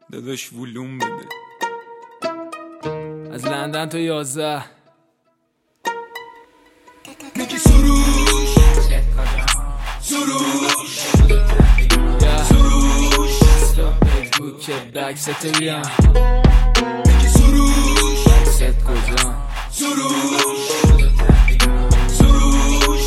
داداش ولوم بده. از لندن تا 11 میگی سروش سروش سروش فیسبوک بک ست بیان میگی سروش ست کجا سروش سروش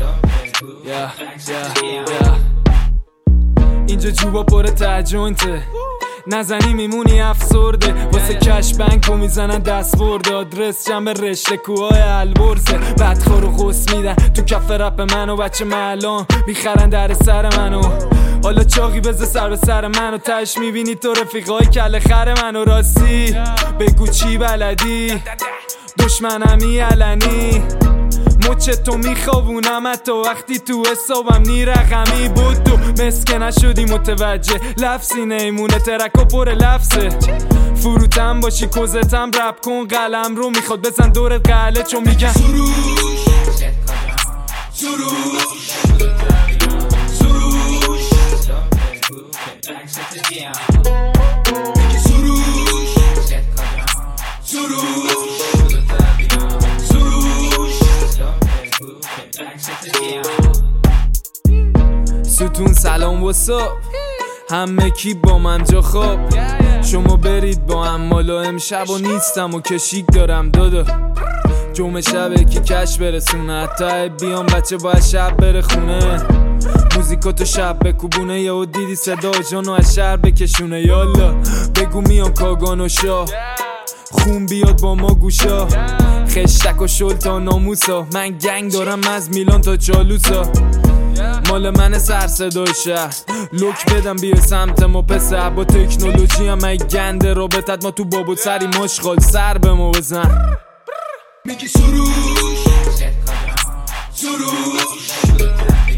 اینجا جوبا پر ترجونته نزنی میمونی افسرده واسه کش بنکو میزنن دست برده آدرس جنب رشته کوهای البرزه بدخور و غص میدن تو کف رپ منو بچه ملان بیخرن در سر منو حالا چاقی بزه سر به سر منو تش میبینی تو رفیقای کل خر منو راستی بگو چی بلدی دشمنمی علنی مچ تو میخوابونم حتی وقتی تو حسابم نی رقمی بود تو مسکه نشدی متوجه لفظی نیمونه ترک و پر لفظه فروتم باشی کوزتم رپ کن قلم رو میخواد بزن دورت قله چون میگن سروش سروش سروش میگی سروش سروش ستون سلام و صبح همه کی با من جا خواب شما برید با هم مالا امشب و نیستم و کشیک دارم دادا جمعه شبه که کش برسونه حتی بیام بچه باید شب بره خونه موزیکاتو شب بکوبونه یا دیدی صدا جانو از شهر بکشونه یالا بگو میام کاگان و شاه خون بیاد با ما گوشا خشتک و شل تا ناموسا من گنگ دارم از میلان تا چالوسا مال من سر صدای شهر لوک بدم بیا سمت ما پسر با تکنولوژی هم ای گنده رابطت ما تو بابو سری مشغال سر به ما بزن میگی سروش سروش